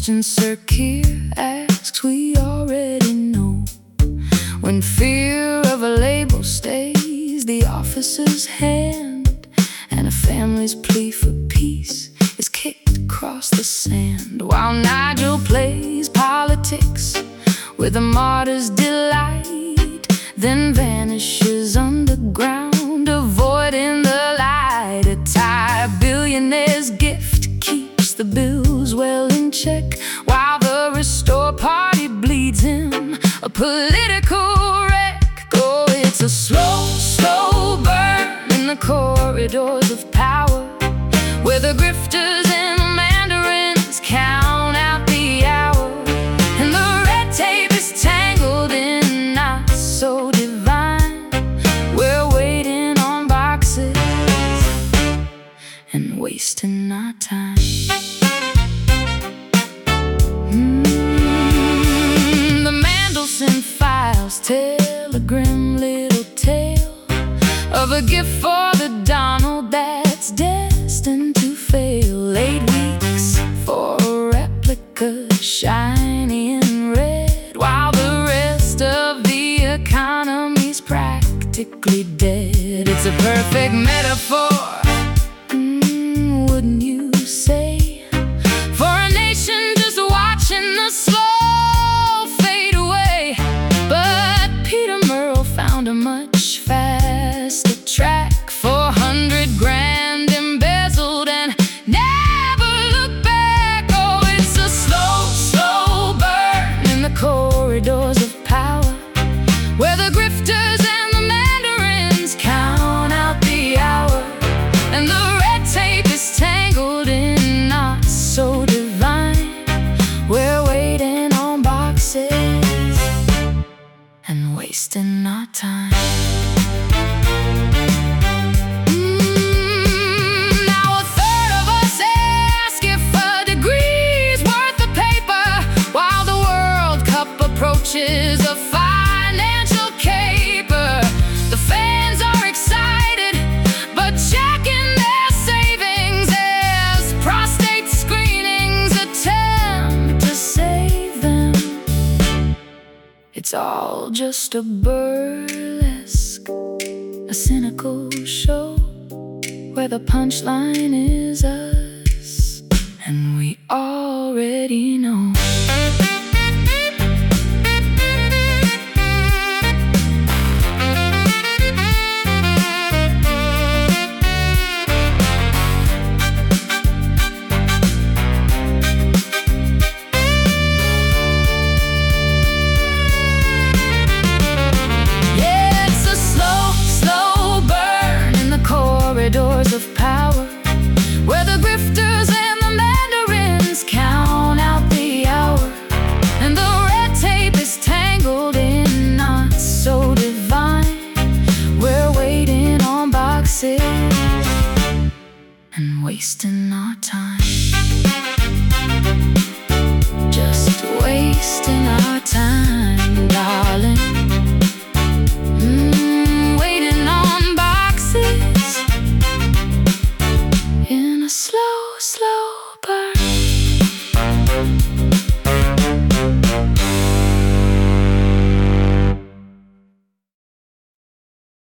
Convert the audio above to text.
questions Sir Keir asks we already know. When fear of a label stays the officer's hand, and a family's plea for peace is kicked across the sand, while Nigel plays politics with a martyr's delight, then vanishes underground, avoiding the light. A Thai billionaire's gift keeps the bills well in check, while the Restore Party bleeds him a political wreck. Oh, it's a slow, slow burn in the corridors of power, where the grifters and the mandarins count out the hour, and the red tape is tangled in knots so divine. We're waiting on boxes and wasting our time. The Mandelson files tell a grim little tale of a gift for the Donald that's destined to fail. 8 weeks for a replica shiny in red, while the rest of the economy's practically dead. It's a perfect metaphor, wouldn't you say, for a nation just watching the slow fade away. But Peter Murrell found a much faster track, 400 grand embezzled and never look back. Oh, it's a slow, slow burn in the corridors of power, where the grifters and the mandarins count out the hour, and the red tape is tangled in knots so divine. We're waiting on boxes and wasting our time. Now a third of us ask if a degree's worth the paper, while the World Cup approaches a financial caper. The fans are excited but checking their savings as prostate screenings attempt to save them. It's all just a burlesque, a cynical show, where the punchline is us, and we already know. Yeah, it's a slow, slow burn in the corridors of power, where the grifters and the mandarins count out the hour, and the red tape is tangled in knots so divine. We're waiting on boxes and wasting our time. Just wasting our time, darling.